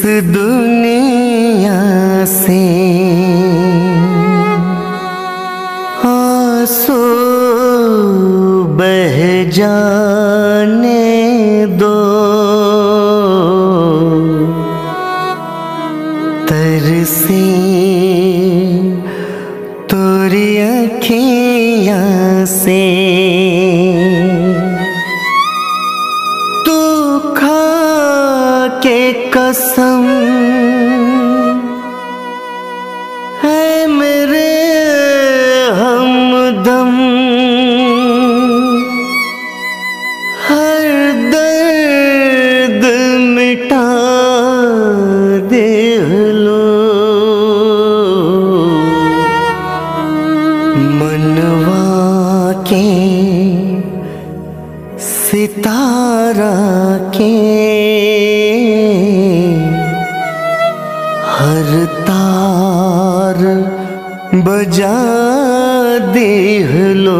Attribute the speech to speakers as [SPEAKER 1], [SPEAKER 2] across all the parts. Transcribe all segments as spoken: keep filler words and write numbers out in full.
[SPEAKER 1] दुनिया से आंसू बह जाने दो, तरसी तोरी अखियाँ से तू खा के कसम है मेरे हमदम, हर दर्द मिटा दे लो, मनवा के सितारा के हर तार बजा दे लो,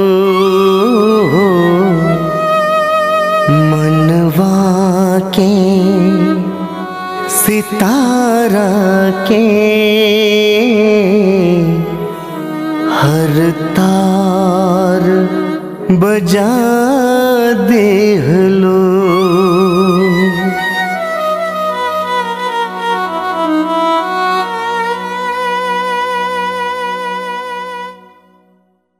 [SPEAKER 1] मनवा के सितारा के हर तार बजा दे लो।